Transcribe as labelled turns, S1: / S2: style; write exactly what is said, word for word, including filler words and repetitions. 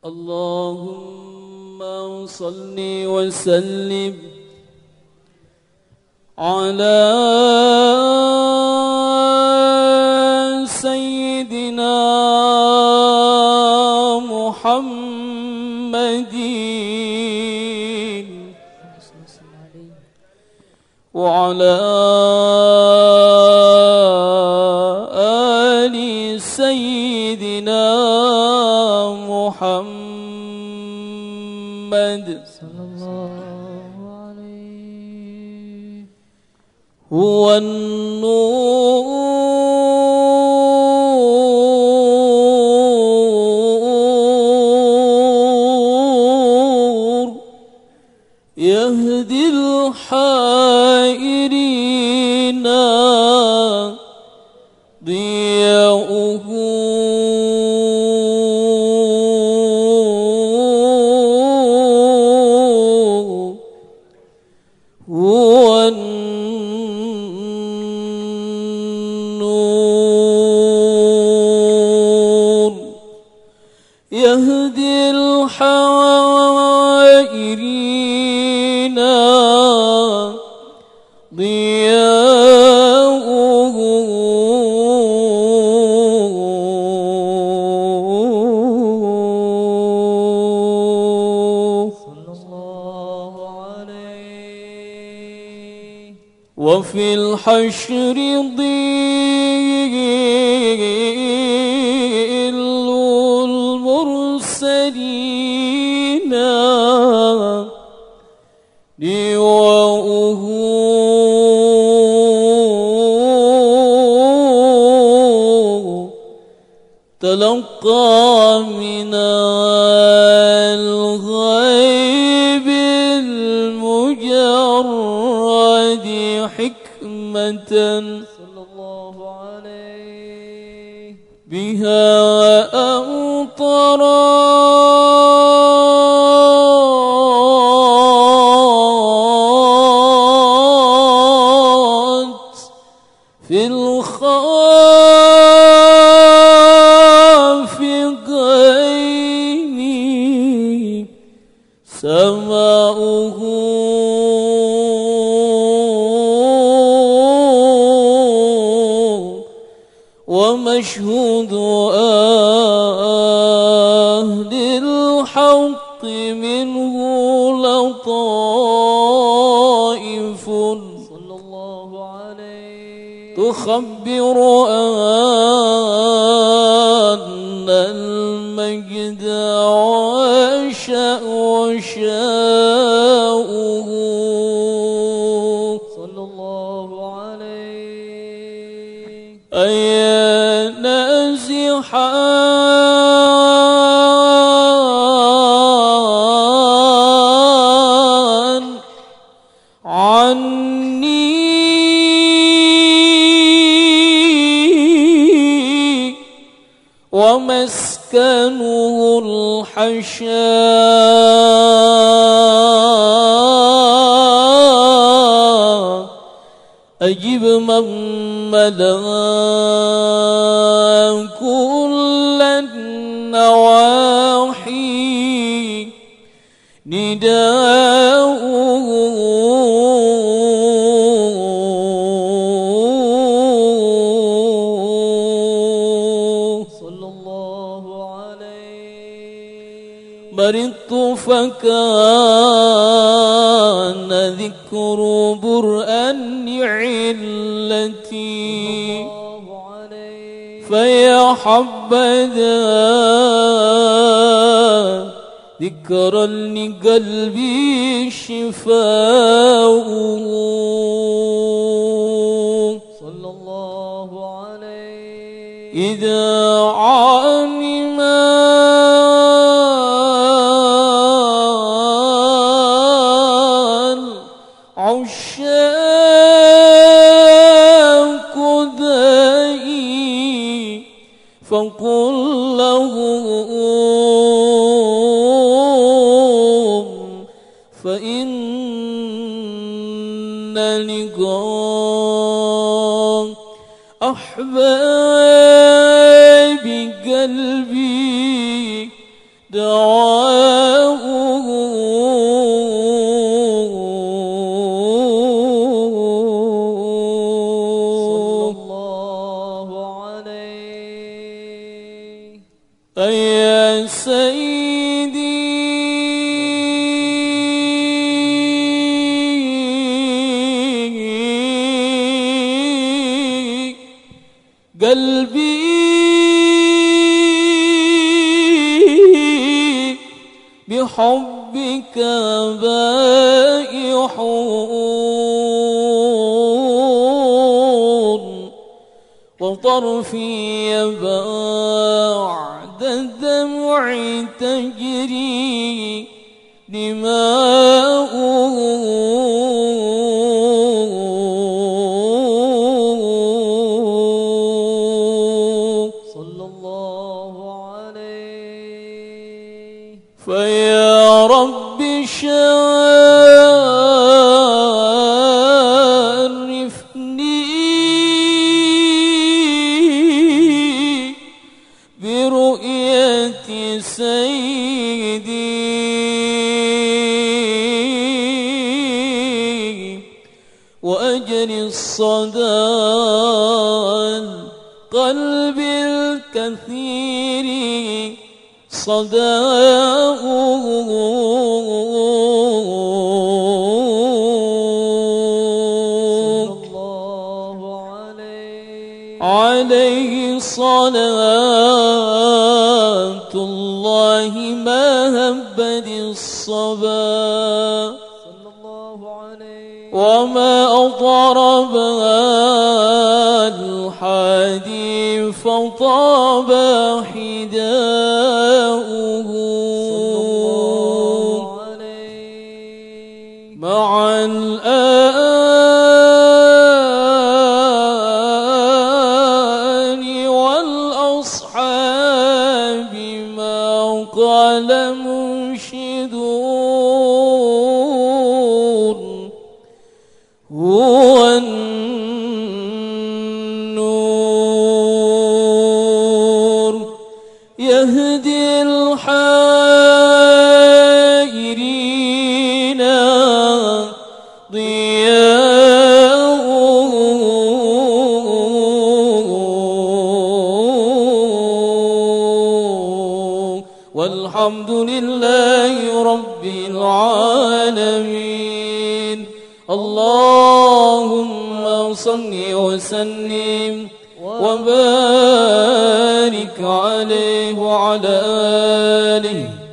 S1: اللهم صل وسلم على سيدنا محمد وعلى آل سيدنا محمد صلى الله عليه. هو النور يهدي الحائرين ضياؤه هو النور يهدي الحائرين ضياؤه صلى الله عليه. وفي الحشر ظل المرسلين لواؤه تلقى من الغيب المجرد حكمة صلى الله عليه بها أمطرت في الخافقين سماؤه ومشهود أهل الحق منه لطائف صلى الله عليه تخبر أن المجد عشاء وشاؤه صلى الله عليه. أيا نازحا عني ومسكنه الحشاء أجب من ملا كل النواحي نداؤه صلى الله عليه. مرضت فكان ذكر برآن علتي فيا حبذا ذكرا لقلبي شفاؤه صلى الله عليه. إذا علم العشاق ذائي فقل لهم فإن لقاء أحباب قلبي دعاؤه صلى الله عليه. يا سيدي قلبي بحبك بائح وطرفي بعد الدمع تجري دماؤه صلى الله عليه. فيا رب شرفني برؤية سيدي وأجر الصدى القلب الكثير صداؤه صلى الله عليه. عليه صلاة الله ما هبت الصبا صلى الله عليه وما أضرب الحديث فطاب حداؤه صلى الله عليه. مع الآل والأصحاب ما قال منشدون هو النور يهدي الحائرين ضياؤه والحمد لله رب العالمين. اللهم صل وسلم وبارك عليه وعلى آله